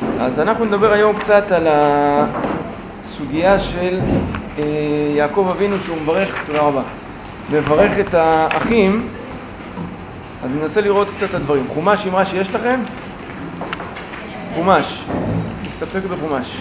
אז אנחנו נדבר היום קצת על הסוגיה של יעקב אבינו שהוא מברך, תודה רבה, מברך את האחים. אז ננסה לראות קצת את הדברים. חומש אמרה שיש לכם? חומש, נסתפק בחומש.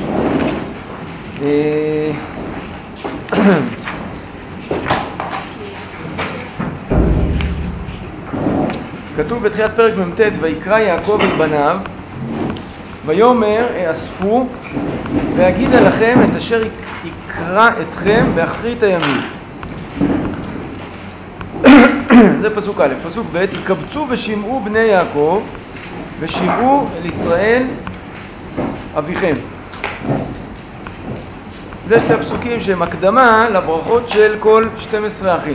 כתוב בתחילת פרק מ"ט, ויקרא יעקב אל בניו ויאמר אספו ואגידה לכם את אשר יקרא אתכם באחרית הימים. זה פסוק א'. פסוק ב', יקבצו ושמעו בני יעקב ושמעו אל ישראל אביכם. זה שתי הפסוקים שהם הקדמה לברכות של כל 12 אחים.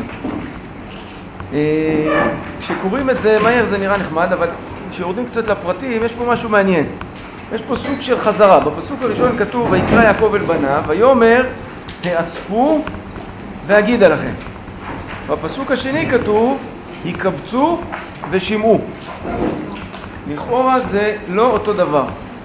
כשקוראים את זה מהר זה נראה נחמד, אבל כשיורדים קצת לפרטים יש פה משהו מעניין. יש פה סוג של חזרה. בפסוק הראשון כתוב ויקרא יעקב אל בניו ויאמר האספו ואגידה לכם. בפסוק השני כתוב יקבצו ושמעו. לכאורה זה לא אותו דבר.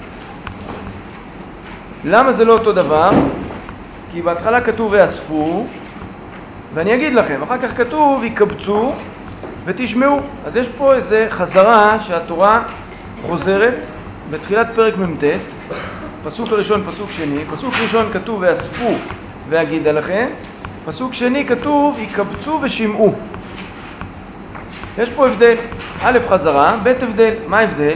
למה זה לא אותו דבר? כי בהתחלה כתוב ואספו ואני אגיד לכם, אחר כך כתוב יקבצו ותשמעו. אז יש פה איזה חזרה שהתורה חוזרת בתחילת פרק מ"ט, פסוק הראשון, פסוק שני. פסוק ראשון כתוב ואספו ואגידה לכם, פסוק שני כתוב יקבצו ושמעו. יש פה הבדל, א' חזרה, ב' הבדל. מה ההבדל?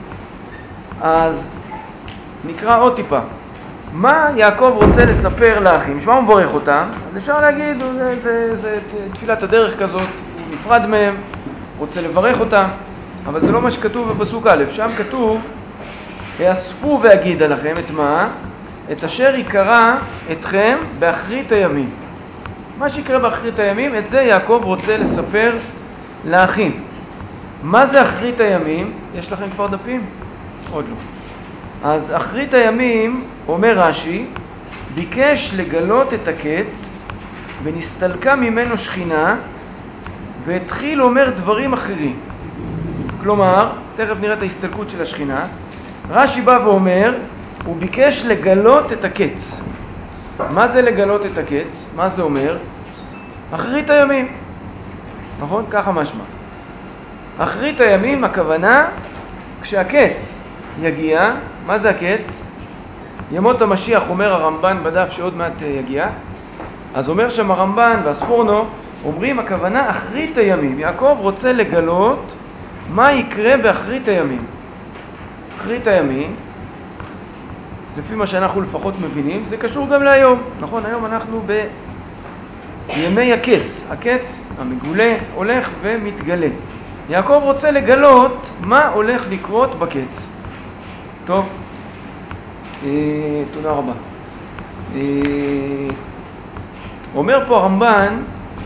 אז נקרא עוד טיפה. מה יעקב רוצה לספר לאחים? שמה הוא מברך אותם? אז אפשר להגיד, זה תפילת הדרך כזאת, הוא נפרד מהם, רוצה לברך אותם, אבל זה לא מה שכתוב בפסוק א'. שם כתוב האספו ואגידה לכם את מה? את אשר יקרא אתכם באחרית הימים. מה שיקרה באחרית הימים, את זה יעקב רוצה לספר לאחים. מה זה אחרית הימים? יש לכם כבר דפים? עוד לא. אז אחרית הימים, אומר רש"י, ביקש לגלות את הקץ ונסתלקה ממנו שכינה והתחיל אומר דברים אחרים. כלומר, תכף נראה את ההסתלקות של השכינה. רש"י בא ואומר, הוא ביקש לגלות את הקץ. מה זה לגלות את הקץ? מה זה אומר? אחרית הימים. נכון? ככה משמע. אחרית הימים הכוונה כשהקץ יגיע. מה זה הקץ? ימות המשיח, אומר הרמב"ן בדף שעוד מעט יגיע. אז אומר שם הרמב"ן והספורנו, אומרים הכוונה אחרית הימים. יעקב רוצה לגלות מה יקרה באחרית הימים. אחרית הימים, לפי מה שאנחנו לפחות מבינים, זה קשור גם להיום. נכון, היום אנחנו בימי הקץ. הקץ המגולה הולך ומתגלה. יעקב רוצה לגלות מה הולך לקרות בקץ. טוב, תודה רבה. אומר פה הרמב"ן,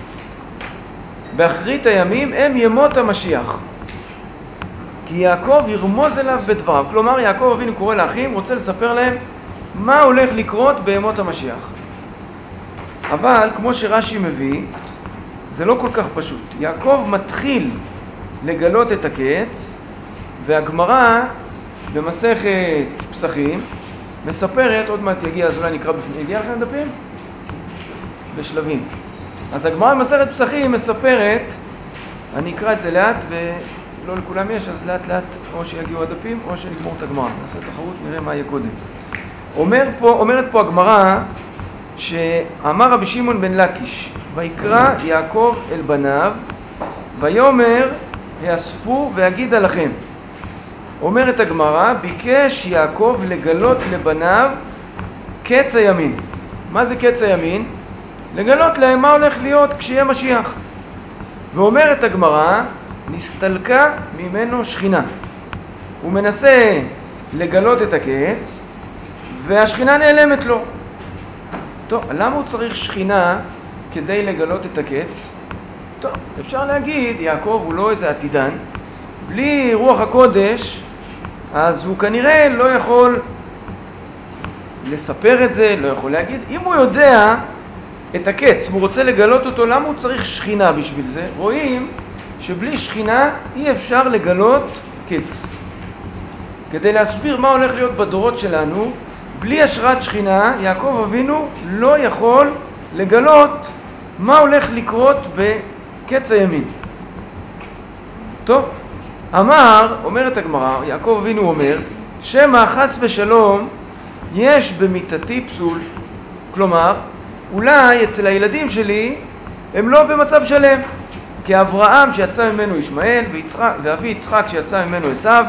באחרית הימים הם ימות המשיח. כי יעקב ירמוז אליו בדבריו. כלומר, יעקב אבינו קורא לאחים, רוצה לספר להם מה הולך לקרות בימות המשיח. אבל, כמו שרש"י מביא, זה לא כל כך פשוט. יעקב מתחיל לגלות את הקץ, והגמרא במסכת פסחים מספרת, עוד מעט יגיע, אז אולי נקרא בפני, הגיע לכם דפים? בשלבים. אז הגמרא במסכת פסחים מספרת, אני אקרא את זה לאט ולא לכולם יש, אז לאט לאט או שיגיעו הדפים או שנגמור את הגמרא. נעשה תחרות, נראה מה יהיה קודם. אומרת פה הגמרא שאמר רבי שמעון בן לקיש, ויקרא יעקב אל בניו ויאמר האספו ואגידה לכם. אומרת הגמרא, ביקש יעקב לגלות לבניו קץ הימין. מה זה קץ הימין? לגלות להם מה הולך להיות כשיהיה משיח. ואומרת הגמרא, נסתלקה ממנו שכינה. הוא מנסה לגלות את הקץ והשכינה נעלמת לו. טוב, למה הוא צריך שכינה כדי לגלות את הקץ? טוב, אפשר להגיד, יעקב הוא לא איזה עתידן. בלי רוח הקודש, אז הוא כנראה לא יכול לספר את זה, לא יכול להגיד. אם הוא יודע את הקץ והוא רוצה לגלות אותו, למה הוא צריך שכינה בשביל זה? רואים שבלי שכינה אי אפשר לגלות קץ. כדי להסביר מה הולך להיות בדורות שלנו, בלי השראת שכינה, יעקב אבינו לא יכול לגלות מה הולך לקרות בקץ הימין. טוב, אומרת הגמרא, יעקב אבינו אומר, שמא חס ושלום יש במיתתי פסול. כלומר, אולי אצל הילדים שלי הם לא במצב שלם. כי אברהם שיצא ממנו ישמעאל, ואבי יצחק שיצא ממנו עשיו,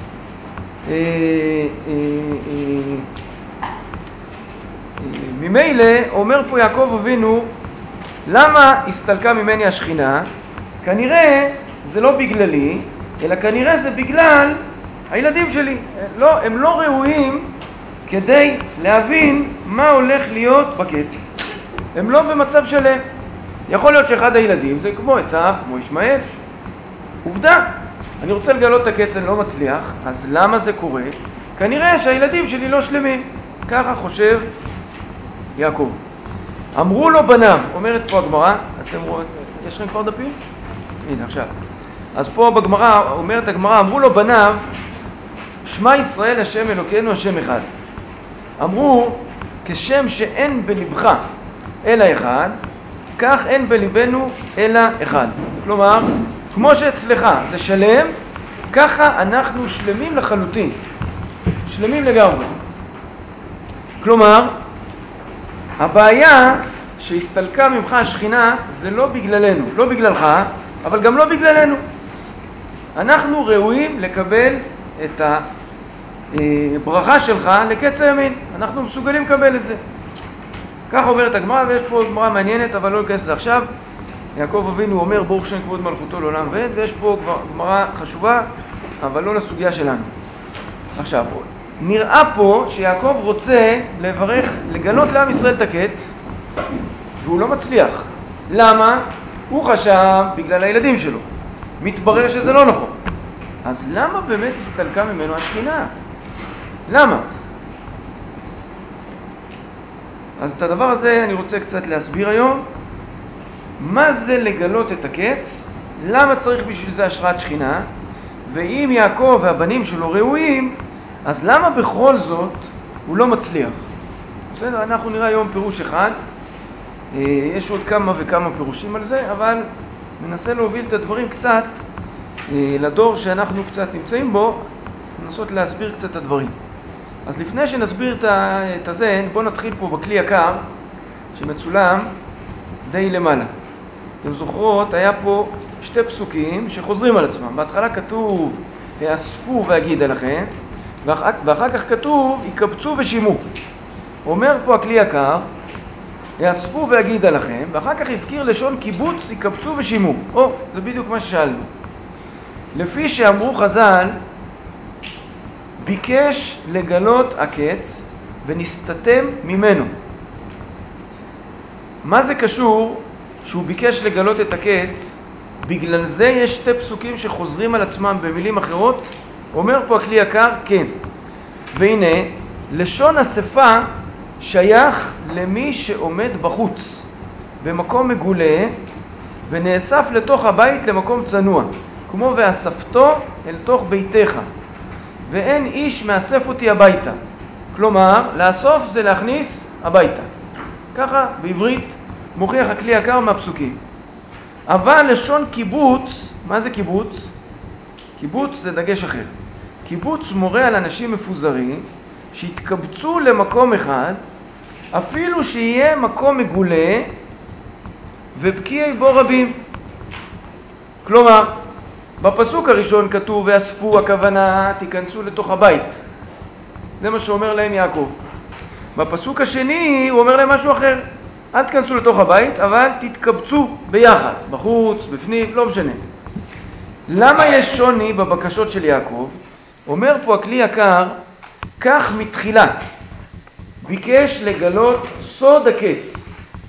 ממילא אומר פה יעקב אבינו, למה הסתלקה ממני השכינה? כנראה זה לא בגללי, אלא כנראה זה בגלל הילדים שלי. הם לא ראויים כדי להבין מה הולך להיות בקץ. הם לא במצב שלם. יכול להיות שאחד הילדים זה כמו עשיו, כמו ישמעאל. עובדה, אני רוצה לגלות את הקץ, אני לא מצליח, אז למה זה קורה? כנראה שהילדים שלי לא שלמים. ככה חושב יעקב. אמרו לו בניו, אומרת פה הגמרא, אתם רואים, יש לכם כבר דפים? הנה עכשיו. אז פה בגמרא, אומרת הגמרא, אמרו לו בניו, שמע ישראל השם אלוקינו השם אחד. אמרו, כשם שאין בלבך אלא אחד, כך אין בליבנו אלא אחד. כלומר, כמו שאצלך זה שלם, ככה אנחנו שלמים לחלוטין. שלמים לגמרי. כלומר, הבעיה שהסתלקה ממך השכינה זה לא בגללנו, לא בגללך, אבל גם לא בגללנו. אנחנו ראויים לקבל את הברכה שלך לקץ הימין. אנחנו מסוגלים לקבל את זה. כך אומרת הגמרא, ויש פה גמרא מעניינת, אבל לא ניכנס לעכשיו. יעקב אבינו אומר, ברוך שם כבוד מלכותו לעולם ועד, ויש פה גמרא חשובה, אבל לא לסוגיה שלנו. עכשיו, נראה פה שיעקב רוצה לגלות לעם ישראל את הקץ, והוא לא מצליח. למה? הוא חשב בגלל הילדים שלו. מתברר שזה לא נכון. אז למה באמת הסתלקה ממנו השכינה? למה? אז את הדבר הזה אני רוצה קצת להסביר היום. מה זה לגלות את הקץ? למה צריך בשביל זה השראת שכינה? ואם יעקב והבנים שלו ראויים, אז למה בכל זאת הוא לא מצליח? בסדר, אנחנו נראה היום פירוש אחד. יש עוד כמה וכמה פירושים על זה, אבל ננסה להוביל את הדברים קצת לדור שאנחנו קצת נמצאים בו, לנסות להסביר קצת את הדברים. אז לפני שנסביר את הזה, בואו נתחיל פה בכלי יקר שמצולם די למעלה. אתם זוכרות, היה פה שתי פסוקים שחוזרים על עצמם. בהתחלה כתוב, אספו והגידה לכם, ואחר כך כתוב, יקבצו ושימו. אומר פה הכלי יקר, אספו והגידה לכם, ואחר כך הזכיר לשון קיבוץ, יקבצו ושימו. זה בדיוק מה ששאלנו. לפי שאמרו חז"ל, ביקש לגלות הקץ ונסתתם ממנו. מה זה קשור שהוא ביקש לגלות את הקץ? בגלל זה יש שתי פסוקים שחוזרים על עצמם במילים אחרות. אומר פה הכלי יקר, כן. והנה, לשון אספה שייך למי שעומד בחוץ, במקום מגולה, ונאסף לתוך הבית למקום צנוע, כמו ואספתו אל תוך ביתך, ואין איש מאסף אותי הביתה. כלומר, לאסוף זה להכניס הביתה. ככה בעברית מוכיח הכלי יקר מהפסוקים. אבל לשון קיבוץ, מה זה קיבוץ? קיבוץ זה דגש אחר. קיבוץ מורה על אנשים מפוזרים שהתקבצו למקום אחד, אפילו שיהיה מקום מגולה ובקיעי בו רבים. כלומר, בפסוק הראשון כתוב ואספו, הכוונה תיכנסו לתוך הבית. זה מה שאומר להם יעקב. בפסוק השני הוא אומר להם משהו אחר. אל תיכנסו לתוך הבית, אבל תתקבצו ביחד, בחוץ, בפנים, לא משנה. למה יש שוני בבקשות של יעקב? אומר פה הכלי יקר, כך מתחילה ביקש לגלות סוד הקץ.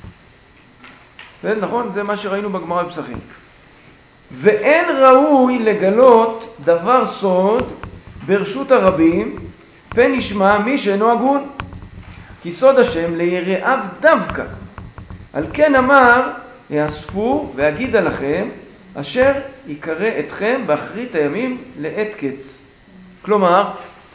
נכון? זה מה שראינו בגמרא בפסחים. ואין ראוי לגלות דבר סוד ברשות הרבים, פן ישמע מי שאינו הגון. כי סוד השם ליראיו דווקא. על כן אמר, יאספו והגידה לכם, אשר יקרא אתכם באחרית הימים לעת קץ. כלומר,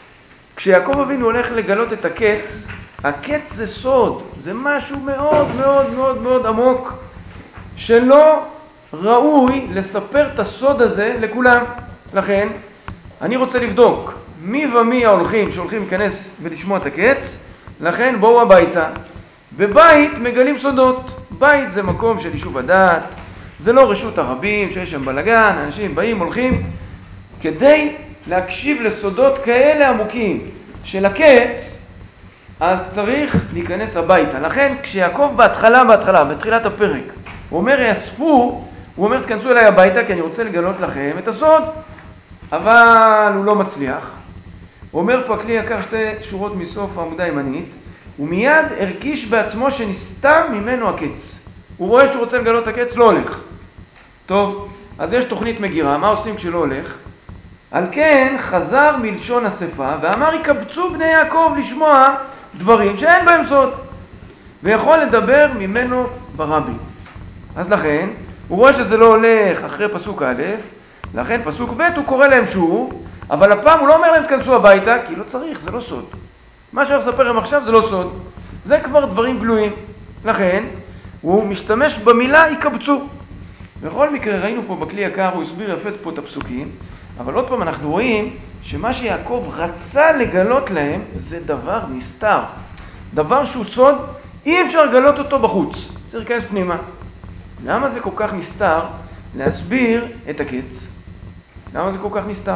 כשיעקב אבינו הולך לגלות את הקץ, הקץ זה סוד, זה משהו מאוד מאוד מאוד מאוד עמוק, שלא ראוי לספר את הסוד הזה לכולם. לכן, אני רוצה לבדוק מי ומי ההולכים שהולכים להיכנס ולשמוע את הקץ, לכן בואו הביתה. בבית מגלים סודות. בית זה מקום של יישוב הדעת, זה לא רשות הרבים שיש שם בלגן, אנשים באים, הולכים, כדי להקשיב לסודות כאלה עמוקים של הקץ, אז צריך להיכנס הביתה. לכן כשיעקב בתחילת הפרק, הוא אומר יאספו, הוא אומר תכנסו אליי הביתה כי אני רוצה לגלות לכם את הסוד, אבל הוא לא מצליח. הוא אומר פה הכלי יקר שתי שורות מסוף העמודה הימנית, הוא מיד הרגיש בעצמו שנסתם ממנו הקץ. הוא רואה שהוא רוצה לגלות את הקץ, לא הולך. טוב, אז יש תוכנית מגירה, מה עושים כשלא הולך? על כן חזר מלשון אספה ואמר יקבצו בני יעקב לשמוע דברים שאין בהם סוד, ויכול לדבר ממנו ברבי. אז לכן, הוא רואה שזה לא הולך אחרי פסוק א', לכן פסוק ב' הוא קורא להם שוב, אבל הפעם הוא לא אומר להם תכנסו הביתה, כי לא צריך, זה לא סוד. מה שאני אספר להם עכשיו זה לא סוד, זה כבר דברים גלויים. לכן, הוא משתמש במילה יקבצו. בכל מקרה, ראינו פה בכלי יקר, הוא הסביר יפה פה את הפסוקים, אבל עוד פעם אנחנו רואים שמה שיעקב רצה לגלות להם זה דבר נסתר. דבר שהוא סוד, אי אפשר לגלות אותו בחוץ, צריך להיכנס פנימה. למה זה כל כך נסתר? להסביר את הקץ. למה זה כל כך נסתר?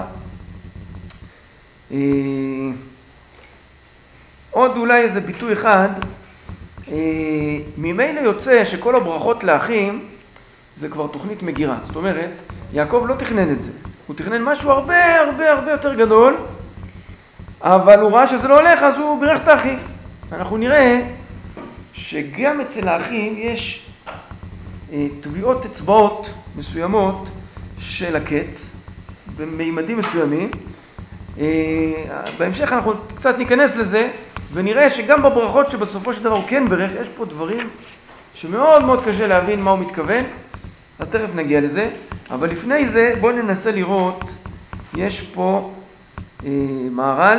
עוד אולי איזה ביטוי אחד, ממילא יוצא שכל הברכות לאחים זה כבר תוכנית מגירה. זאת אומרת, יעקב לא תכנן את זה. הוא תכנן משהו הרבה הרבה הרבה יותר גדול, אבל הוא ראה שזה לא הולך, אז הוא בירך את האחים. אנחנו נראה שגם אצל האחים יש טביעות אצבעות מסוימות של הקץ, במימדים מסוימים. בהמשך אנחנו קצת ניכנס לזה, ונראה שגם בברכות שבסופו של דבר הוא כן ברך, יש פה דברים שמאוד מאוד קשה להבין מה הוא מתכוון, אז תכף נגיע לזה. אבל לפני זה בואו ננסה לראות, יש פה מהר"ל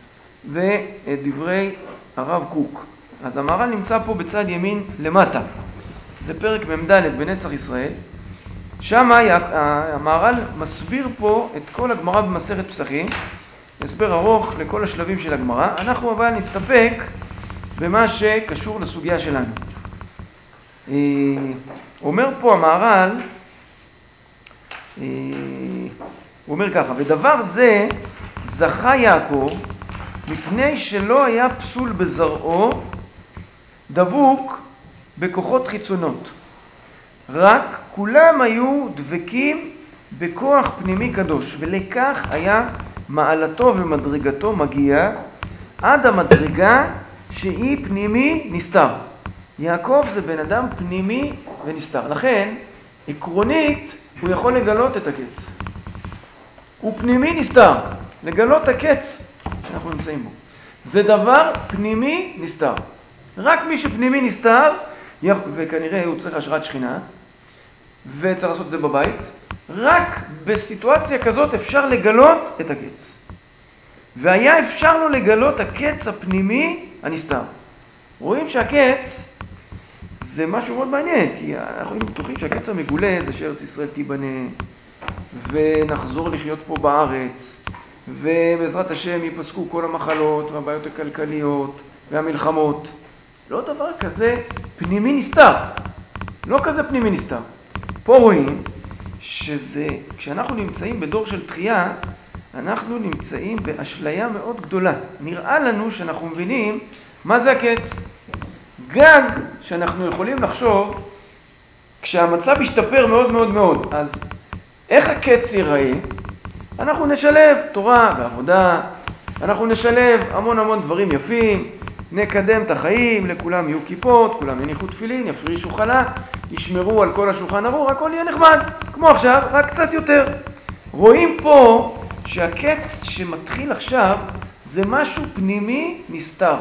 ודברי הרב קוק. אז המהר"ל נמצא פה בצד ימין למטה, זה פרק מ"ד בנצח ישראל. שם המהר"ל מסביר פה את כל הגמרא במסכת פסחים, הסבר ארוך לכל השלבים של הגמרא. אנחנו אבל נסתפק במה שקשור לסוגיה שלנו. אומר פה המהר"ל, הוא אומר ככה, ודבר זה זכה יעקב מפני שלא היה פסול בזרעו דבוק בכוחות חיצונות, רק כולם היו דבקים בכוח פנימי קדוש, ולכך היה מעלתו ומדרגתו מגיע עד המדרגה שהיא פנימי נסתר. יעקב זה בן אדם פנימי ונסתר, לכן עקרונית הוא יכול לגלות את הקץ. הוא פנימי נסתר, לגלות הקץ שאנחנו נמצאים בו. זה דבר פנימי נסתר. רק מי שפנימי נסתר, וכנראה הוא צריך השראת שכינה, וצריך לעשות את זה בבית, רק בסיטואציה כזאת אפשר לגלות את הקץ. והיה אפשר לו לגלות הקץ הפנימי הנסתר. רואים שהקץ זה משהו מאוד מעניין, כי אנחנו בטוחים שהקץ המגולה זה שארץ ישראל תיבנה, ונחזור לחיות פה בארץ, ובעזרת השם ייפסקו כל המחלות והבעיות הכלכליות והמלחמות. זה לא דבר כזה פנימי נסתר, לא כזה פנימי נסתר. פה רואים שזה, כשאנחנו נמצאים בדור של תחייה, אנחנו נמצאים באשליה מאוד גדולה. נראה לנו שאנחנו מבינים מה זה הקץ. גג שאנחנו יכולים לחשוב, כשהמצב ישתפר מאוד מאוד מאוד, אז איך הקץ ייראה? אנחנו נשלב תורה ועבודה, אנחנו נשלב המון המון דברים יפים, נקדם את החיים, לכולם יהיו כיפות, כולם יניחו תפילין, יפרישו חלה, ישמרו על כל השולחן ערוך, הכל יהיה נחמד, כמו עכשיו, רק קצת יותר. רואים פה שהקץ שמתחיל עכשיו זה משהו פנימי נסתר,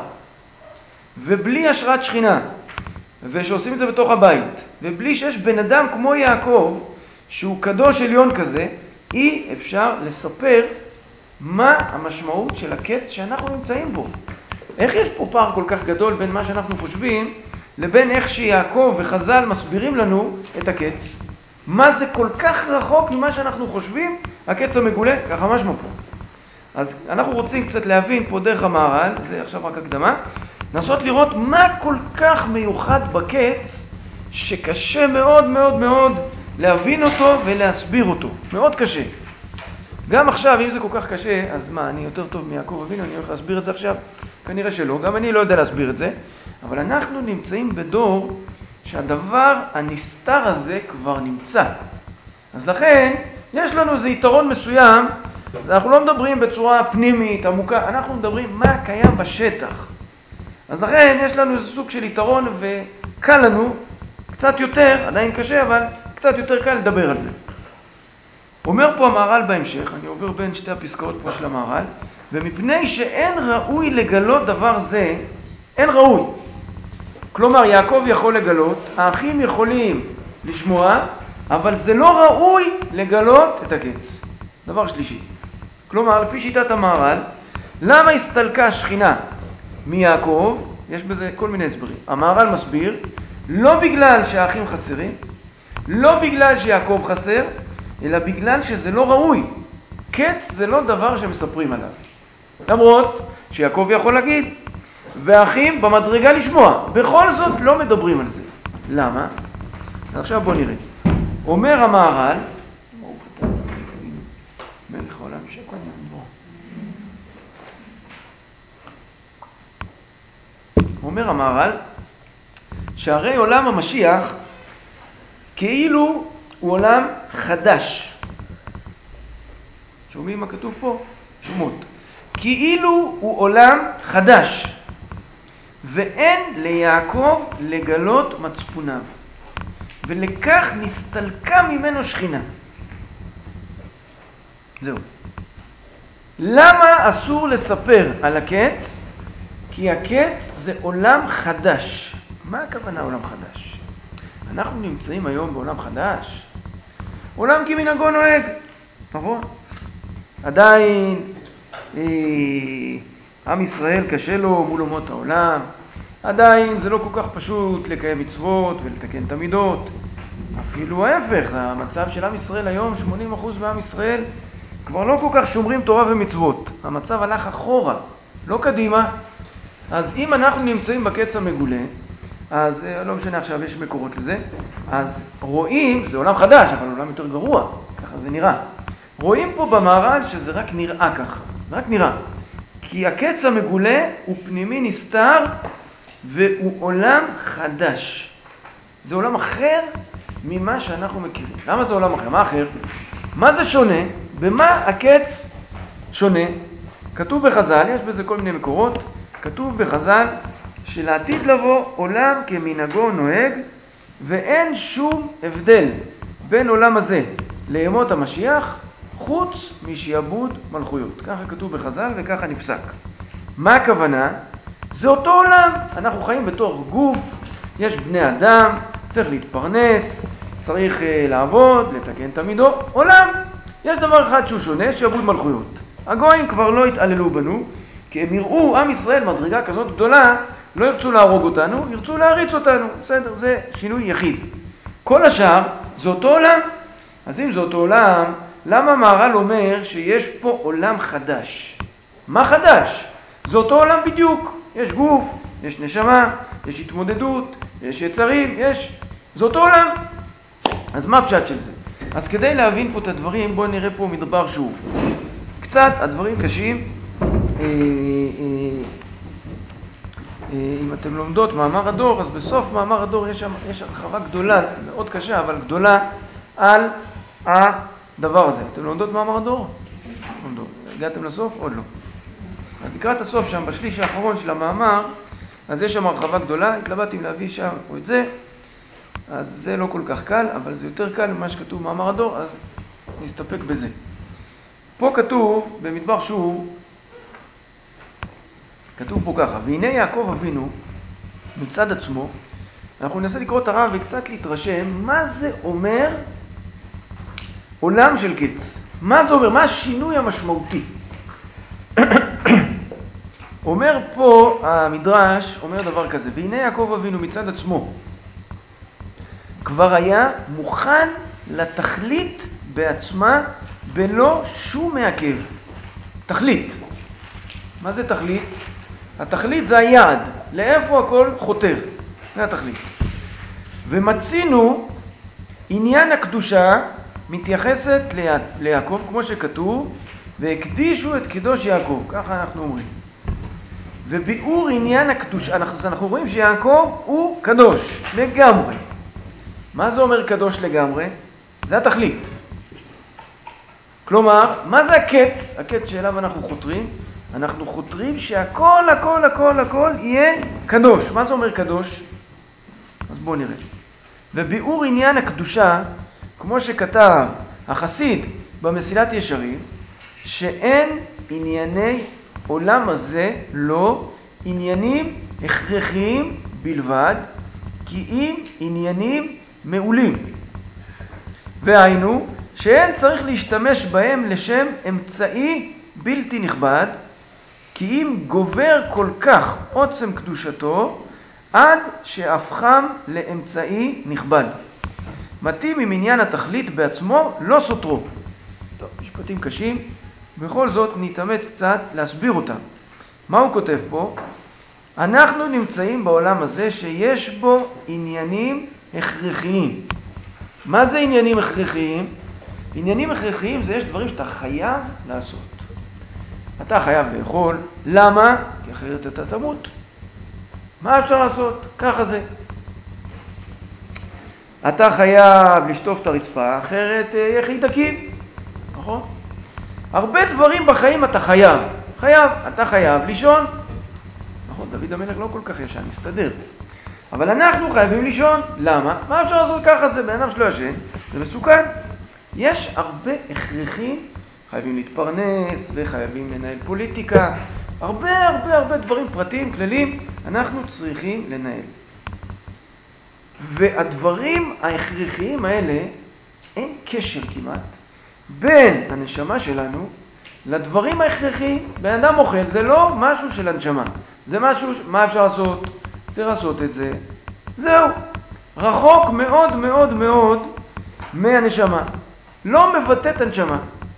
ובלי השראת שכינה, ושעושים את זה בתוך הבית, ובלי שיש בן אדם כמו יעקב, שהוא קדוש עליון כזה, אי אפשר לספר מה המשמעות של הקץ שאנחנו נמצאים בו? איך יש פה פער כל כך גדול בין מה שאנחנו חושבים לבין איך שיעקב וחז"ל מסבירים לנו את הקץ? מה זה כל כך רחוק ממה שאנחנו חושבים, הקץ המגולה? ככה משמע פה. אז אנחנו רוצים קצת להבין פה דרך המהר"ל, זה עכשיו רק הקדמה, לנסות לראות מה כל כך מיוחד בקץ, שקשה מאוד מאוד מאוד להבין אותו ולהסביר אותו. מאוד קשה. גם עכשיו, אם זה כל כך קשה, אז מה, אני יותר טוב מיעקב אבינו, אני הולך להסביר את זה עכשיו? כנראה שלא, גם אני לא יודע להסביר את זה, אבל אנחנו נמצאים בדור שהדבר הנסתר הזה כבר נמצא. אז לכן, יש לנו איזה יתרון מסוים, אנחנו לא מדברים בצורה פנימית, עמוקה, אנחנו מדברים מה קיים בשטח. אז לכן יש לנו איזה סוג של יתרון וקל לנו, קצת יותר, עדיין קשה, אבל קצת יותר קל לדבר על זה. אומר פה המהר"ל בהמשך, אני עובר בין שתי הפסקאות פה של המהר"ל, ומפני שאין ראוי לגלות דבר זה, אין ראוי. כלומר, יעקב יכול לגלות, האחים יכולים לשמוע, אבל זה לא ראוי לגלות את הקץ. דבר שלישי. כלומר, לפי שיטת המהר"ל, למה הסתלקה השכינה מיעקב? יש בזה כל מיני הסברים. המהר"ל מסביר, לא בגלל שהאחים חסרים, לא בגלל שיעקב חסר, אלא בגלל שזה לא ראוי. קץ זה לא דבר שמספרים עליו. למרות שיעקב יכול להגיד, והאחים במדרגה לשמוע. בכל זאת לא מדברים על זה. למה? עכשיו בוא נראה. אומר המהר"ל, מלך העולם שקום ובוא. אומר המהר"ל, שהרי עולם המשיח כאילו הוא עולם חדש. שומעים מה כתוב פה? שמות. כאילו הוא עולם חדש, ואין ליעקב לגלות מצפוניו, ולכך נסתלקה ממנו שכינה. זהו. למה אסור לספר על הקץ? כי הקץ זה עולם חדש. מה הכוונה עולם חדש? אנחנו נמצאים היום בעולם חדש. עולם כמנהגו נוהג, נכון? עדיין עם ישראל קשה לו מול אומות העולם, עדיין זה לא כל כך פשוט לקיים מצוות ולתקן את המידות. אפילו ההפך, המצב של עם ישראל היום, 80% מעם ישראל כבר לא כל כך שומרים תורה ומצוות. המצב הלך אחורה, לא קדימה. אז אם אנחנו נמצאים בקץ המגולה, אז לא משנה עכשיו, יש מקורות לזה, אז רואים, זה עולם חדש, אבל עולם יותר גרוע, ככה זה נראה. רואים פה במהר"ל שזה רק נראה ככה, רק נראה. כי הקץ המגולה הוא פנימי נסתר, והוא עולם חדש. זה עולם אחר ממה שאנחנו מכירים. למה זה עולם אחר? מה אחר? מה זה שונה? במה הקץ שונה? כתוב בחז"ל, יש בזה כל מיני מקורות, כתוב בחז"ל שלעתיד לבוא עולם כמנהגו נוהג, ואין שום הבדל בין עולם הזה לימות המשיח, חוץ משעבוד מלכויות. ככה כתוב בחז"ל וככה נפסק. מה הכוונה? זה אותו עולם. אנחנו חיים בתור גוף, יש בני אדם, צריך להתפרנס, צריך לעבוד, לתקן את המידות. עולם. יש דבר אחד שהוא שונה, שעבוד מלכויות. הגויים כבר לא התעללו בנו, כי הם יראו עם ישראל מדרגה כזאת גדולה, לא ירצו להרוג אותנו, ירצו להריץ אותנו. בסדר, זה שינוי יחיד. כל השאר זה אותו עולם. אז אם זה אותו עולם, למה המהר"ל אומר שיש פה עולם חדש? מה חדש? זה אותו עולם בדיוק. יש גוף, יש נשמה, יש התמודדות, יש יצרים, זה אותו עולם. אז מה הפשט של זה? אז כדי להבין פה את הדברים, בואו נראה פה מדבר שוב. קצת הדברים קשים. אם אתם לומדות מאמר הדור, אז בסוף מאמר הדור יש הרחבה גדולה, מאוד קשה, אבל גדולה, על הדבר הזה. אתם לומדות מאמר הדור? לומדות. הגעתם לסוף? עוד לא. אז לקראת הסוף שם, בשליש האחרון של המאמר, אז יש שם הרחבה גדולה, התלבטתי אם להביא שם או את זה, אז זה לא כל כך קל, אבל זה יותר קל ממה שכתוב מאמר הדור, אז נסתפק בזה. פה כתוב, במדבר שוב, כתוב פה ככה, והנה יעקב אבינו מצד עצמו, אנחנו ננסה לקרוא את הרב וקצת להתרשם, מה זה אומר עולם של קץ? מה זה אומר? מה השינוי המשמעותי? אומר פה המדרש, אומר דבר כזה, והנה יעקב אבינו מצד עצמו כבר היה מוכן לתכלית בעצמה בלא שום מעכב. תכלית. מה זה תכלית? התכלית זה היעד, לאיפה הכל חותר. זה התכלית. ומצינו עניין הקדושה מתייחסת ליעקב, כמו שכתוב, והקדישו את קדוש יעקב, ככה אנחנו אומרים. וביאור עניין הקדושה, אנחנו רואים שיעקב הוא קדוש לגמרי. מה זה אומר קדוש לגמרי? זה התכלית. כלומר, מה זה הקץ? הקץ שאליו אנחנו חותרים? אנחנו חותרים שהכל, הכל, הכל, הכל יהיה קדוש. מה זה אומר קדוש? אז בואו נראה. וביאור עניין הקדושה, כמו שכתב החסיד במסילת ישרים, שאין ענייני עולם הזה לא עניינים הכרחיים בלבד, כי אם עניינים מעולים. והיינו, שאין צריך להשתמש בהם לשם אמצעי בלתי נכבד, כי אם גובר כל כך עוצם קדושתו, עד שהפכם לאמצעי נכבד. מתאים עם עניין התכלית בעצמו, לא סותרו. טוב, משפטים קשים, בכל זאת נתאמץ קצת להסביר אותם. מה הוא כותב פה? אנחנו נמצאים בעולם הזה שיש בו עניינים הכרחיים. מה זה עניינים הכרחיים? עניינים הכרחיים זה יש דברים שאתה חייב לעשות. אתה חייב לאכול. למה? כי אחרת אתה תמות. מה אפשר לעשות? ככה זה. אתה חייב לשטוף את הרצפה, אחרת יהיה חיידקים. נכון? הרבה דברים בחיים אתה חייב. אתה חייב לישון. נכון, דוד המלך לא כל כך ישן, מסתדר. אבל אנחנו חייבים לישון. למה? מה אפשר לעשות? ככה זה, בן אדם שלא ישן, זה מסוכן. יש הרבה הכרחים, חייבים להתפרנס וחייבים לנהל פוליטיקה. הרבה דברים פרטיים, כלליים, אנחנו צריכים לנהל. והדברים ההכרחיים האלה, אין קשר כמעט בין הנשמה שלנו לדברים ההכרחיים. בן אדם אוכל, זה לא משהו של הנשמה. זה משהו, מה אפשר לעשות? צריך לעשות את זה. זהו. רחוק מאוד מאוד מאוד מהנשמה. לא מבטא את הנשמה.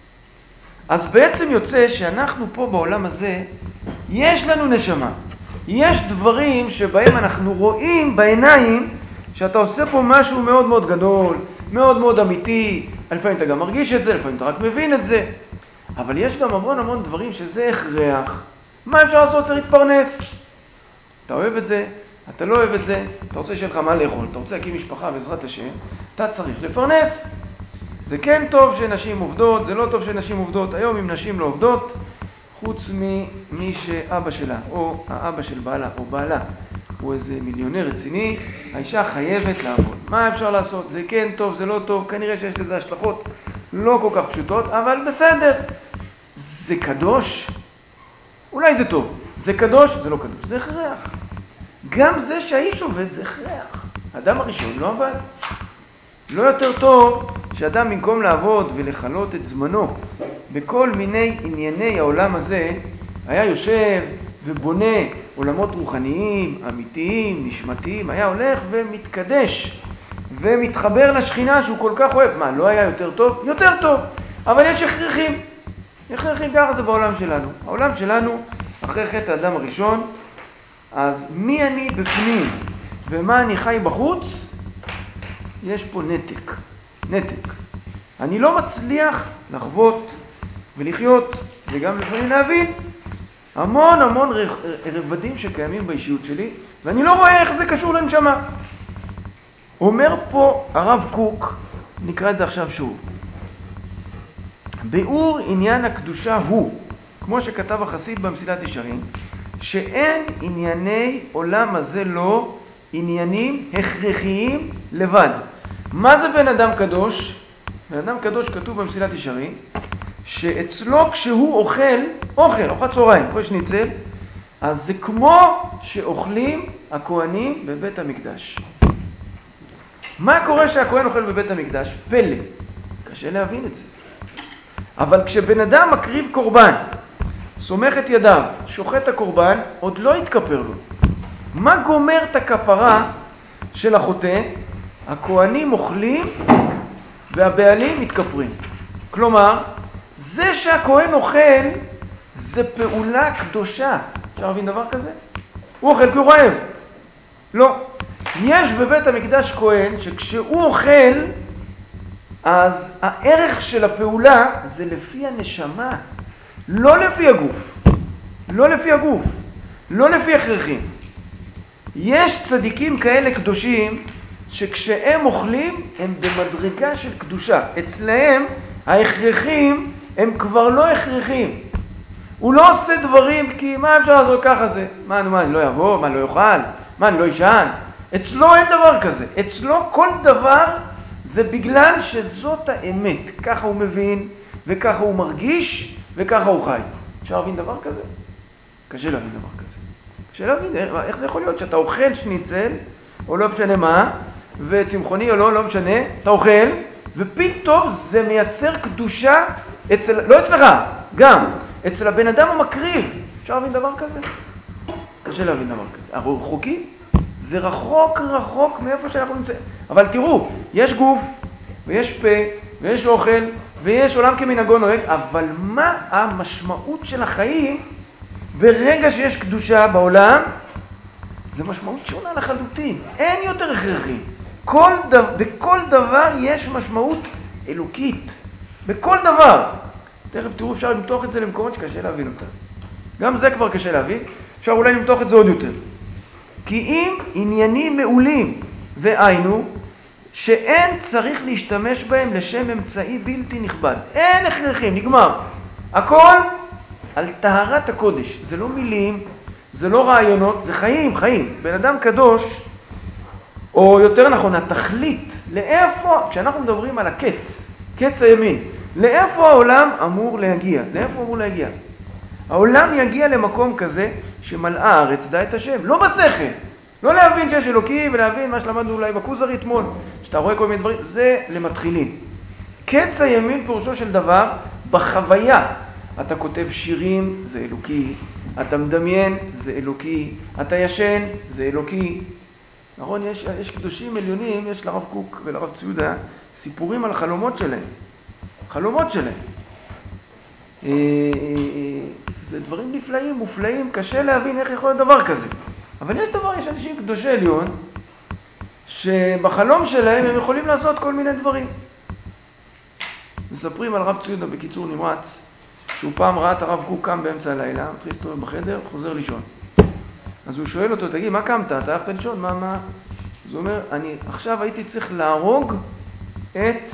אז בעצם יוצא שאנחנו פה בעולם הזה, יש לנו נשמה. יש דברים שבהם אנחנו רואים בעיניים שאתה עושה פה משהו מאוד מאוד גדול, מאוד מאוד אמיתי. לפעמים אתה גם מרגיש את זה, לפעמים אתה רק מבין את זה. אבל יש גם המון דברים שזה הכרח. מה אפשר לעשות? צריך להתפרנס. אתה אוהב את זה, אתה לא אוהב את זה, אתה רוצה שיהיה לך מה לאכול, אתה רוצה להקים משפחה בעזרת השם, אתה צריך לפרנס. זה כן טוב שנשים עובדות, זה לא טוב שנשים עובדות. היום אם נשים לא עובדות, חוץ ממי שאבא שלה, או האבא של בעלה, או בעלה, הוא איזה מיליונר רציני, האישה חייבת לעבוד. מה אפשר לעשות? זה כן טוב, זה לא טוב, כנראה שיש לזה השלכות לא כל כך פשוטות, אבל בסדר. זה קדוש? אולי זה טוב. זה קדוש? זה לא קדוש. זה הכרח. גם זה שהאיש עובד זה הכרח. האדם הראשון לא עבד. לא יותר טוב שאדם במקום לעבוד ולחלות את זמנו בכל מיני ענייני העולם הזה, היה יושב ובונה עולמות רוחניים, אמיתיים, נשמתיים, היה הולך ומתקדש ומתחבר לשכינה שהוא כל כך אוהב. מה, לא היה יותר טוב? יותר טוב. אבל יש הכרחים. הכרחים, ככה זה בעולם שלנו. העולם שלנו, אחרי חטא האדם הראשון, אז מי אני בפנים ומה אני חי בחוץ? יש פה נתק. אני לא מצליח לחוות ולחיות, וגם לפעמים להבין המון רבדים שקיימים באישיות שלי, ואני לא רואה איך זה קשור לנשמה. אומר פה הרב קוק, נקרא את זה עכשיו שוב. ביאור עניין הקדושה הוא, כמו שכתב החסיד במסילת ישרים, שאין ענייני עולם הזה לא עניינים הכרחיים לבד. מה זה בן אדם קדוש? בן אדם קדוש כתוב במסילת ישרים, שאצלו כשהוא אוכל צהריים, פה יש ניצל, אז זה כמו שאוכלים הכהנים בבית המקדש. מה קורה שהכהן אוכל בבית המקדש? פלא. קשה להבין את זה. אבל כשבן אדם מקריב קורבן, סומך את ידיו, שוחט הקורבן, עוד לא יתכפר לו. מה גומר את הכפרה של החוטא? הכהנים אוכלים והבעלים מתכפרים. כלומר, זה שהכהן אוכל זה פעולה קדושה. אפשר להבין דבר כזה? הוא אוכל כי הוא רעב. לא. יש בבית המקדש כהן שכשהוא אוכל, אז הערך של הפעולה זה לפי הנשמה, לא לפי הגוף. לא לפי הגוף. לא לפי הכרחים. יש צדיקים כאלה קדושים שכשהם אוכלים הם במדרגה של קדושה. אצלהם ההכרחים הם כבר לא הכרחים. הוא לא עושה דברים כי מה אפשר לעשות ככה זה? מה אני לא יבוא? מה אני לא יאכל? מה אני לא ישן? אצלו אין דבר כזה. אצלו כל דבר זה בגלל שזאת האמת. ככה הוא מבין וככה הוא מרגיש וככה הוא חי. אפשר להבין דבר כזה? קשה להבין דבר כזה. קשה להבין איך זה יכול להיות שאתה אוכל שניצל או לא משנה מה וצמחוני או לא משנה, אתה אוכל ופתאום זה מייצר קדושה לא אצלך, גם אצל הבן אדם המקריב. אפשר להבין דבר כזה? קשה להבין דבר כזה. רחוקים? זה רחוק מאיפה שאנחנו נמצאים. אבל תראו, יש גוף ויש פה ויש אוכל ויש עולם כמנהגו נוהג, אבל מה המשמעות של החיים ברגע שיש קדושה בעולם? זה משמעות שונה לחלוטין. אין יותר הכרחים. בכל דבר יש משמעות אלוקית. בכל דבר. תכף תראו, אפשר למתוח את זה למקומות שקשה להבין אותה. גם זה כבר קשה להבין. אפשר אולי למתוח את זה עוד יותר. כי אם עניינים מעולים, והיינו, שאין צריך להשתמש בהם לשם אמצעי בלתי נכבד. אין הכרחים, נגמר. הכל על טהרת הקודש. זה לא מילים, זה לא רעיונות, זה חיים. בן אדם קדוש, או יותר נכון, התכלית, לאיפה, כשאנחנו מדברים על הקץ, קץ הימין, לאיפה העולם אמור להגיע? העולם יגיע למקום כזה שמלאה הארץ דע את השם, לא בשכל, לא להבין שיש אלוקים ולהבין מה שלמדנו אולי בכוזרי אתמול, שאתה רואה כל מיני דברים, זה למתחילים. קץ הימין פירושו של דבר בחוויה. אתה כותב שירים, זה אלוקי, אתה מדמיין, זה אלוקי, אתה ישן, זה אלוקי. נכון, יש קדושים עליונים, יש לרב קוק ולרב ציודה סיפורים על חלומות שלהם. זה דברים נפלאים, מופלאים, קשה להבין איך יכול להיות דבר כזה. אבל יש אנשים קדושי עליון, שבחלום שלהם הם יכולים לעשות כל מיני דברים. מספרים על רב ציודה בקיצור נמרץ, שהוא פעם ראה את הרב קוק קם באמצע הלילה, מתחיל להסתובב בחדר, חוזר לישון. אז הוא שואל אותו, תגיד, מה קמת? אתה הלכת לישון? מה? אז הוא אומר, אני עכשיו הייתי צריך להרוג את,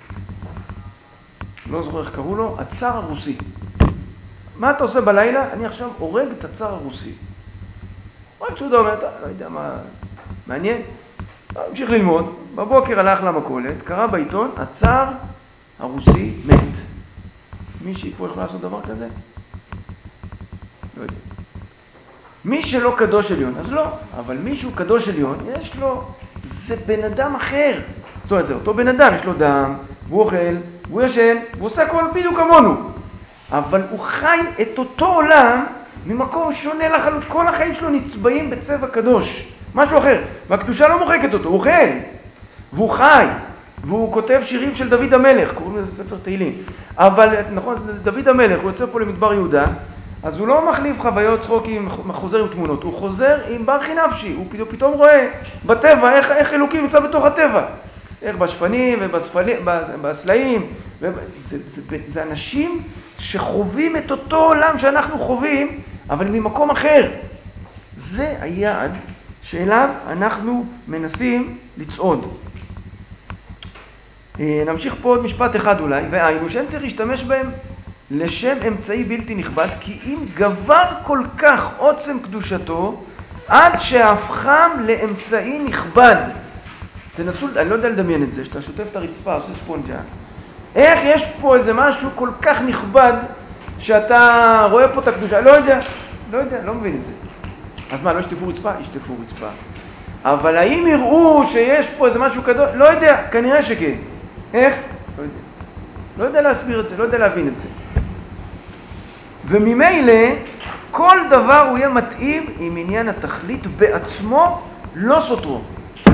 לא זוכר איך קראו לו, הצאר הרוסי. מה אתה עושה בלילה? אני עכשיו הורג את הצאר הרוסי. רק ציודה אומר, לא יודע מה, מעניין. המשיך ללמוד, בבוקר הלך למכולת, קרא בעיתון, הצאר הרוסי מת. מישהי פה יכול לעשות דבר כזה? לא יודע. מי שלא קדוש עליון, אז לא. אבל מישהו קדוש עליון, יש לו, זה בן אדם אחר. זאת אומרת, זה אותו בן אדם, יש לו דם, והוא אוכל, והוא ישן, והוא עושה הכל בדיוק כמונו. אבל הוא חי את אותו עולם ממקום שונה לחלוטין. כל החיים שלו נצבעים בצבע קדוש. משהו אחר. והקדושה לא מוחקת אותו, הוא אוכל. והוא חי. והוא כותב שירים של דוד המלך, קוראים לזה ספר תהילים. אבל, נכון, דוד המלך, הוא יוצא פה למדבר יהודה, אז הוא לא מחליף חוויות צחוקים, חוזר עם תמונות, הוא חוזר עם ברכי נפשי, הוא פתאום רואה בטבע, איך אלוקים נמצא בתוך הטבע. איך בשפנים ובסלעים, זה אנשים שחווים את אותו עולם שאנחנו חווים, אבל ממקום אחר. זה היעד שאליו אנחנו מנסים לצעוד. נמשיך פה עוד משפט אחד אולי, והיינו שאין צריך להשתמש בהם לשם אמצעי בלתי נכבד, כי אם גבר כל כך עוצם קדושתו, עד שהפכם לאמצעי נכבד. תנסו, אני לא יודע לדמיין את זה, שאתה שוטף את הרצפה, עושה ספונג'ה. איך יש פה איזה משהו כל כך נכבד, שאתה רואה פה את הקדושה? לא יודע, לא מבין את זה. אז מה, לא ישטפו רצפה? ישטפו רצפה. אבל האם יראו שיש פה איזה משהו קדוש? לא יודע, כנראה שכן. איך? לא יודע להסביר את זה, לא יודע להבין את זה. וממילא כל דבר הוא יהיה מתאים עם עניין התכלית בעצמו, לא סותרו.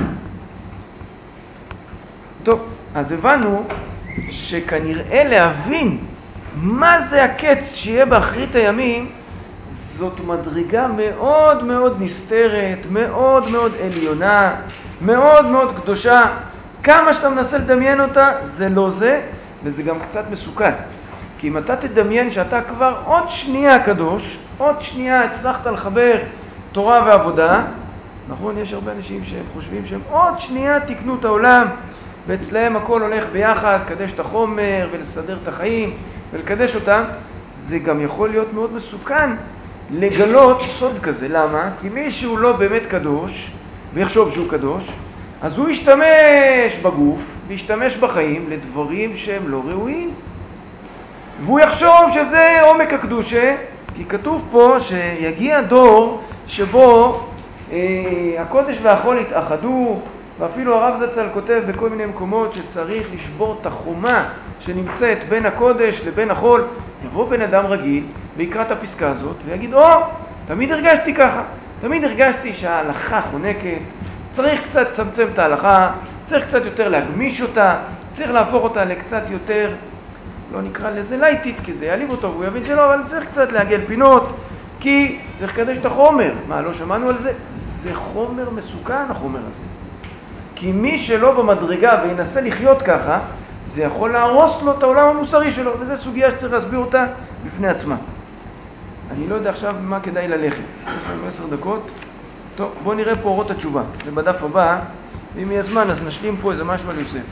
טוב, אז הבנו שכנראה להבין מה זה הקץ שיהיה באחרית הימים, זאת מדרגה מאוד מאוד נסתרת, מאוד מאוד עליונה, מאוד מאוד קדושה. כמה שאתה מנסה לדמיין אותה, זה לא זה, וזה גם קצת מסוכן. כי אם אתה תדמיין שאתה כבר עוד שנייה קדוש, עוד שנייה הצלחת לחבר תורה ועבודה, נכון, יש הרבה אנשים שהם חושבים שהם עוד שנייה תקנו את העולם, ואצלהם הכל הולך ביחד, קדש את החומר ולסדר את החיים ולקדש אותם. זה גם יכול להיות מאוד מסוכן לגלות סוד כזה. למה? כי מישהו לא באמת קדוש ויחשוב שהוא קדוש, אז הוא ישתמש בגוף וישתמש בחיים לדברים שהם לא ראויים, והוא יחשוב שזה עומק הקדושה. כי כתוב פה שיגיע דור שבו הקודש והחול יתאחדו, ואפילו הרב זצ"ל כותב בכל מיני מקומות שצריך לשבור את החומה שנמצאת בין הקודש לבין החול. יבוא בן אדם רגיל ויקרא את הפסקה הזאת ויגיד, תמיד הרגשתי ככה, תמיד הרגשתי שההלכה חונקת, צריך קצת צמצם את ההלכה, צריך קצת יותר להגמיש אותה, צריך להפוך אותה לקצת יותר, לא נקרא לזה לייטית, כי זה יעליב אותו והוא יבין שלא, אבל צריך קצת להגל פינות, כי צריך לקדש את החומר. מה, לא שמענו על זה? זה חומר מסוכן, החומר הזה. כי מי שלא במדרגה וינסה לחיות ככה, זה יכול להרוס לו את העולם המוסרי שלו, וזו סוגיה שצריך להסביר אותה בפני עצמה. אני לא יודע עכשיו מה כדאי ללכת. יש לנו 10 דקות. טוב, בואו נראה פה אורות התשובה. ובדף הבא, ואם יהיה זמן, אז נשלים פה איזה משהו על יוסף.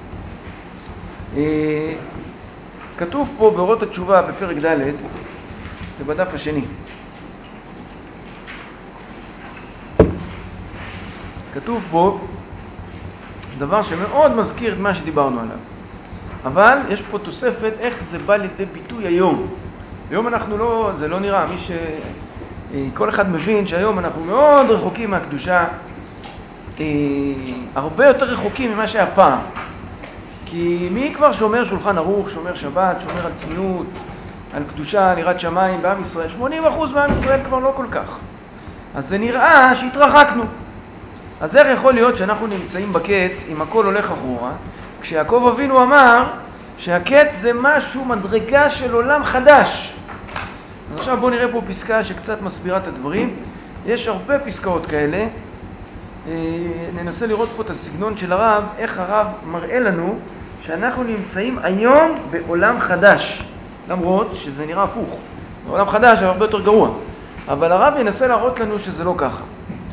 כתוב פה באורות התשובה בפרק ד', זה בדף השני. כתוב פה דבר שמאוד מזכיר את מה שדיברנו עליו. אבל יש פה תוספת איך זה בא לידי ביטוי היום. היום אנחנו לא, זה לא נראה, כל אחד מבין שהיום אנחנו מאוד רחוקים מהקדושה, הרבה יותר רחוקים ממה שהיה פעם. כי מי כבר שומר שולחן ערוך, שומר שבת, שומר על צניעות, על קדושה, על יראת שמיים בעם ישראל? 80% בעם ישראל כבר לא כל כך. אז זה נראה שהתרחקנו. אז איך יכול להיות שאנחנו נמצאים בקץ אם הכל הולך אחורה, כשיעקב אבינו אמר שהקץ זה משהו, מדרגה של עולם חדש? אז עכשיו בואו נראה פה פסקה שקצת מסבירה את הדברים. יש הרבה פסקאות כאלה. ננסה לראות פה את הסגנון של הרב, איך הרב מראה לנו שאנחנו נמצאים היום בעולם חדש, למרות שזה נראה הפוך. בעולם חדש זה הרבה יותר גרוע, אבל הרב ינסה להראות לנו שזה לא ככה.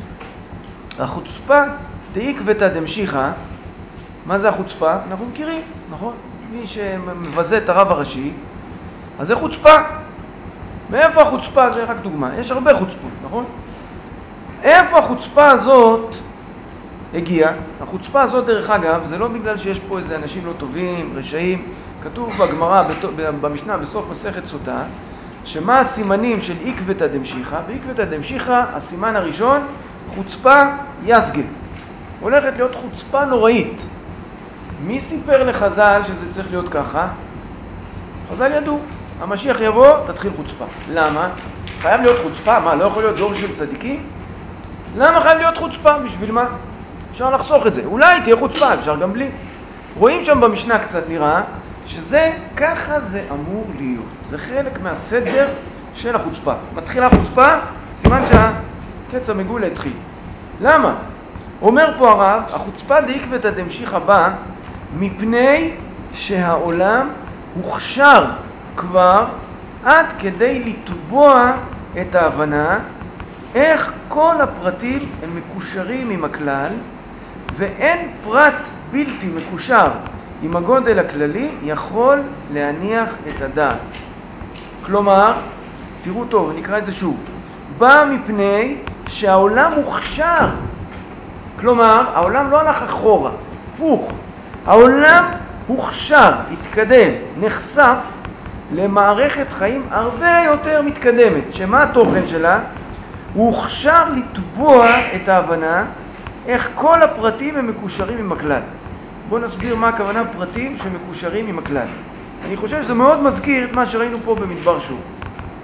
החוצפה דעיקבתא דמשיחא. מה זה החוצפה? אנחנו מכירים, נכון? מי שמבזה את הרב הראשי, אז זה חוצפה. מאיפה החוצפה? זה רק דוגמה. יש הרבה חוצפות, נכון? איפה החוצפה הזאת הגיעה? החוצפה הזאת, דרך אגב, זה לא בגלל שיש פה איזה אנשים לא טובים, רשעים. כתוב בגמרא, במשנה, בסוף מסכת סוטה, שמה הסימנים של עקבתא דמשיחא? בעקבתא דמשיחא, הסימן הראשון, חוצפה יסגה. הולכת להיות חוצפה נוראית. מי סיפר לחז"ל שזה צריך להיות ככה? חז"ל ידעו. המשיח יבוא, תתחיל חוצפה. למה? חייב להיות חוצפה? מה, לא יכול להיות דור של צדיקים? למה חייב להיות חוצפה? בשביל מה? אפשר לחסוך את זה. אולי תהיה חוצפה, אפשר גם בלי. רואים שם במשנה קצת נראה שזה, ככה זה אמור להיות. זה חלק מהסדר של החוצפה. מתחילה החוצפה, סימן שהקץ המגולה התחיל. למה? אומר פה הרב, החוצפה דעיקבתא דמשיחא בא מפני שהעולם הוכשר כבר עד כדי לטבוע את ההבנה איך כל הפרטים הם מקושרים עם הכלל, ואין פרט בלתי מקושר עם הגודל הכללי יכול להניח את הדעת. כלומר, תראו טוב, נקרא את זה שוב. בא מפני שהעולם הוכשר. כלומר, העולם לא הלך אחורה, הפוך. העולם הוכשר, התקדם, נחשף למערכת חיים הרבה יותר מתקדמת. שמה התוכן שלה? הוא הוכשר לטבוע את ההבנה איך כל הפרטים הם מקושרים עם הכלל. בואו נסביר מה הכוונה פרטים שמקושרים עם הכלל. אני חושב שזה מאוד מזכיר את מה שראינו פה במדבר שור.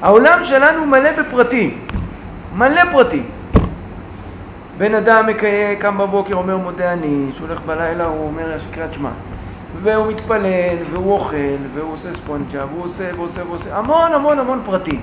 העולם שלנו מלא בפרטים, מלא פרטים. בן אדם קם בבוקר, אומר מודה אני, שהולך בלילה, הוא אומר קריאת שמע, והוא מתפלל, והוא אוכל, והוא עושה ספונג'ה, והוא עושה, המון פרטים.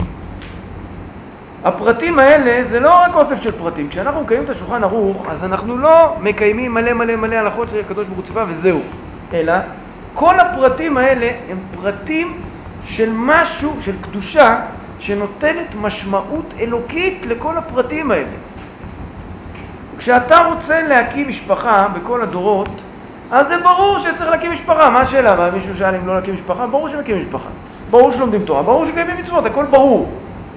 הפרטים האלה זה לא רק אוסף של פרטים. כשאנחנו מקיימים את השולחן ערוך, אז אנחנו לא מקיימים מלא הלכות של הקדוש ברוך הוא ציווה וזהו. אלא כל הפרטים האלה הם פרטים של משהו, של קדושה, שנותנת משמעות אלוקית לכל הפרטים האלה. כשאתה רוצה להקים משפחה בכל הדורות, אז זה ברור שצריך להקים משפחה. מה השאלה? מה, מישהו שאל אם לא להקים משפחה? ברור שמקים משפחה. ברור שלומדים תורה, ברור שקיימים מצוות, הכל ברור.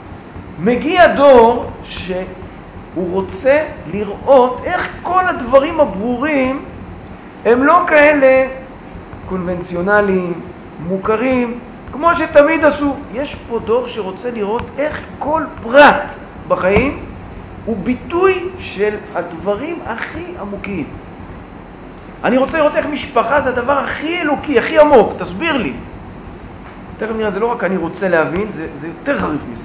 מגיע דור שהוא רוצה לראות איך כל הדברים הברורים הם לא כאלה קונבנציונליים, מוכרים, כמו שתמיד עשו. יש פה דור שרוצה לראות איך כל פרט בחיים הוא ביטוי של הדברים הכי עמוקים. אני רוצה לראות איך משפחה זה הדבר הכי אלוקי, הכי עמוק. תסביר לי. תכף נראה, זה לא רק אני רוצה להבין, זה יותר חריף מזה.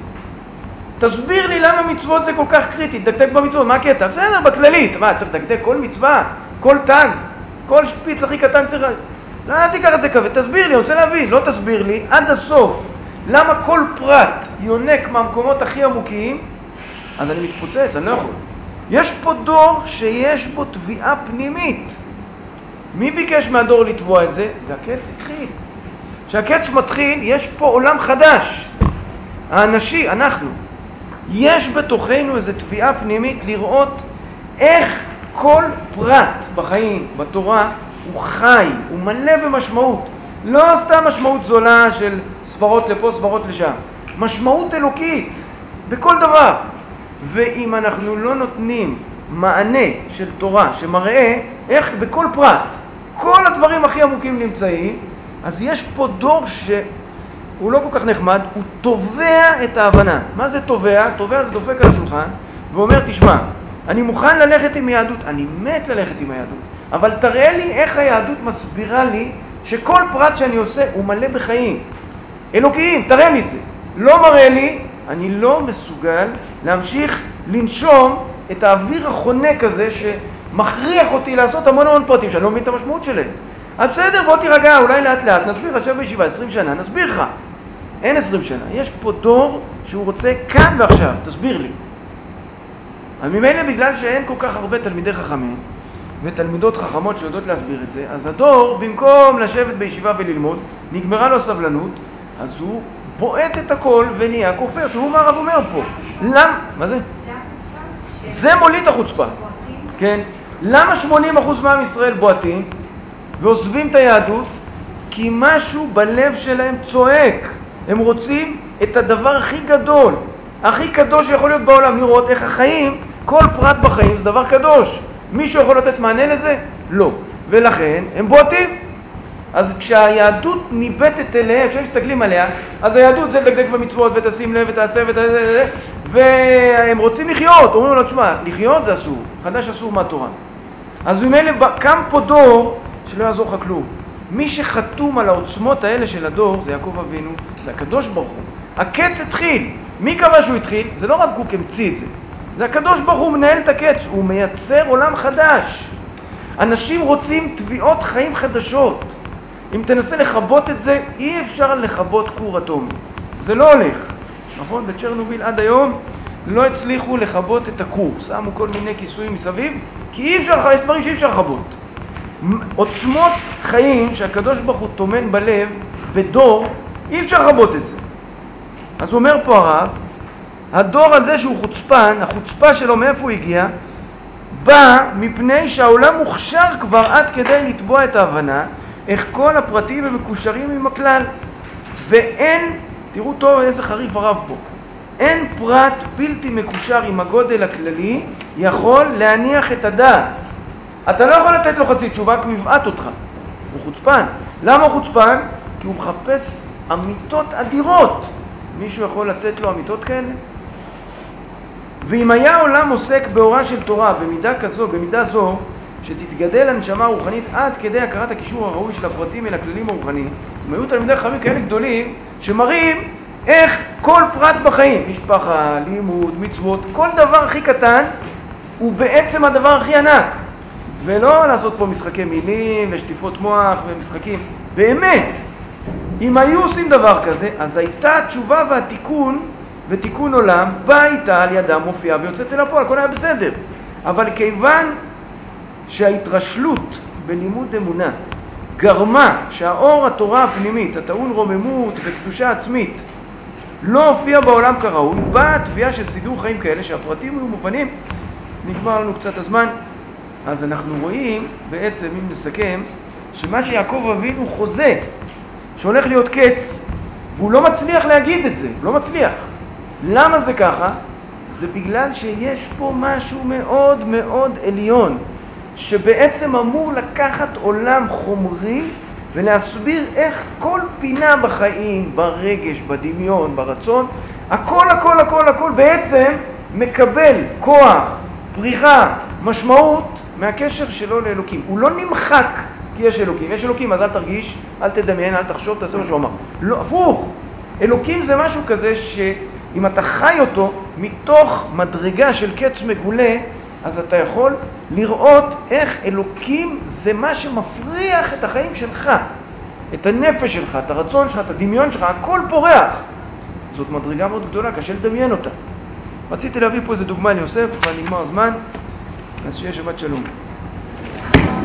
תסביר לי למה מצוות זה כל כך קריטי, דקדק במצוות, מה הקטע? בסדר, בכללית. מה, צריך לדקדק כל מצווה, כל טנק, כל שפיץ הכי קטן צריך... לא, אל תיקח את זה כבד, תסביר לי, אני רוצה להבין. לא תסביר לי עד הסוף למה כל פרט יונק מהמקומות הכי עמוקיים, אז אני מתפוצץ, אני לא יכול. יש פה דור שיש בו תביעה פנימית. מי ביקש מהדור לתבוע את זה? זה הקץ התחיל. כשהקץ מתחיל, יש פה עולם חדש. האנשי, אנחנו. יש בתוכנו איזו תביעה פנימית לראות איך כל פרט בחיים, בתורה, הוא חי, הוא מלא במשמעות. לא סתם משמעות זולה של ספרות לפה, ספרות לשם. משמעות אלוקית, בכל דבר. ואם אנחנו לא נותנים מענה של תורה שמראה איך בכל פרט, כל הדברים הכי עמוקים נמצאים, אז יש פה דור שהוא לא כל כך נחמד, הוא תובע את ההבנה. מה זה תובע? תובע זה דופק על השולחן ואומר, תשמע, אני מוכן ללכת עם היהדות, אני מת ללכת עם היהדות, אבל תראה לי איך היהדות מסבירה לי שכל פרט שאני עושה הוא מלא בחיים אלוקיים, תראה לי את זה. לא מראה לי, אני לא מסוגל להמשיך לנשום את האוויר החונק הזה שמכריח אותי לעשות המון פרטים שאני לא מבין את המשמעות שלהם. אז בסדר, בוא תירגע, אולי לאט לאט, נסביר, עכשיו בישיבה 20 שנה, נסביר לך. אין 20 שנה, יש פה דור שהוא רוצה כאן ועכשיו, תסביר לי. אז ממילא בגלל שאין כל כך הרבה תלמידי חכמים ותלמידות חכמות שיודעות להסביר את זה, אז הדור במקום לשבת בישיבה וללמוד, נגמרה לו סבלנות, אז הוא בועט את הכל ונהיה כופר. תראו מה הרב אומר פה. למה? מה זה? זה מוליד החוצפה. כן. למה 80% מעם ישראל בועטים ועוזבים את היהדות? כי משהו בלב שלהם צועק. הם רוצים את הדבר הכי גדול, הכי קדוש שיכול להיות בעולם, לראות איך החיים, כל פרט בחיים זה דבר קדוש. מישהו יכול לתת מענה לזה? לא. ולכן הם בועטים. אז כשהיהדות ניבטת אליהם, כשהם מסתכלים עליה, אז היהדות זה לדקדק במצוות ותשים לב ותעשה והם רוצים לחיות. אומרים לו, תשמע, לחיות זה אסור, חדש אסור מהתורה. אז ממילא קם פה דור שלא יעזור לך כלום. מי שחתום על העוצמות האלה של הדור זה יעקב אבינו, זה הקדוש ברוך הוא. הקץ התחיל. מי קבע שהוא התחיל? זה לא רב קוק המציא את זה. זה הקדוש ברוך הוא מנהל את הקץ, הוא מייצר עולם חדש. אנשים רוצים תביעות חיים חדשות. אם תנסה לחבות את זה, אי אפשר לחבות כור אטומי. זה לא הולך. נכון? בצ'רנוביל עד היום לא הצליחו לחבות את הכור. שמו כל מיני כיסויים מסביב, כי אי אפשר, יש דברים שאי אפשר לחבות. עוצמות חיים שהקדוש ברוך הוא טומן בלב, בדור, אי אפשר לחבות את זה. אז הוא אומר פה הרב, הדור הזה שהוא חוצפן, החוצפה שלו מאיפה הוא הגיע? בא מפני שהעולם מוכשר כבר עד כדי לתבוע את ההבנה, איך כל הפרטים הם מקושרים עם הכלל. ואין, תראו טוב איזה חריף הרב פה, אין פרט בלתי מקושר עם הגודל הכללי יכול להניח את הדעת. אתה לא יכול לתת לו חצי תשובה כי הוא יבעט אותך. הוא חוצפן. למה הוא חוצפן? כי הוא מחפש אמיתות אדירות. מישהו יכול לתת לו אמיתות כאלה? ואם היה העולם עוסק באורה של תורה במידה כזו, במידה זו, שתתגדל הנשמה הרוחנית עד כדי הכרת הקישור הראוי של הפרטים אל הכללים הרוחניים, אם היו תלמידי חכמים כאלה גדולים שמראים איך כל פרט בחיים, משפחה, לימוד, מצוות, כל דבר הכי קטן הוא בעצם הדבר הכי ענק. ולא לעשות פה משחקי מילים ושטיפות מוח ומשחקים. באמת, אם היו עושים דבר כזה, אז הייתה התשובה והתיקון ותיקון עולם, באה איתה על ידם מופיעה ויוצאת אל הפועל, הכל היה בסדר. אבל כיוון שההתרשלות בלימוד אמונה גרמה שהאור התורה הפנימית, הטעון רוממות וקדושה עצמית, לא הופיע בעולם כראוי, באה התביעה של סידור חיים כאלה שהפרטים היו מובנים. נגמר לנו קצת הזמן, אז אנחנו רואים בעצם, אם נסכם, שמה שיעקב אבינו חוזה, שהולך להיות קץ, והוא לא מצליח להגיד את זה, לא מצליח. למה זה ככה? זה בגלל שיש פה משהו מאוד מאוד עליון, שבעצם אמור לקחת עולם חומרי ולהסביר איך כל פינה בחיים, ברגש, בדמיון, ברצון, הכל הכל הכל הכל בעצם מקבל כוח, פריחה, משמעות מהקשר שלו לאלוקים. הוא לא נמחק כי יש אלוקים. יש אלוקים, אז אל תרגיש, אל תדמיין, אל תחשוב, תעשה מה שהוא אמר. לא, הפוך. אלוקים זה משהו כזה שאם אתה חי אותו מתוך מדרגה של קץ מגולה, אז אתה יכול לראות איך אלוקים זה מה שמפריח את החיים שלך, את הנפש שלך, את הרצון שלך, את הדמיון שלך, הכל פורח. זאת מדרגה מאוד גדולה, קשה לדמיין אותה. רציתי להביא פה איזה דוגמה ליוסף, אבל נגמר הזמן, אז שיהיה שבת שלום.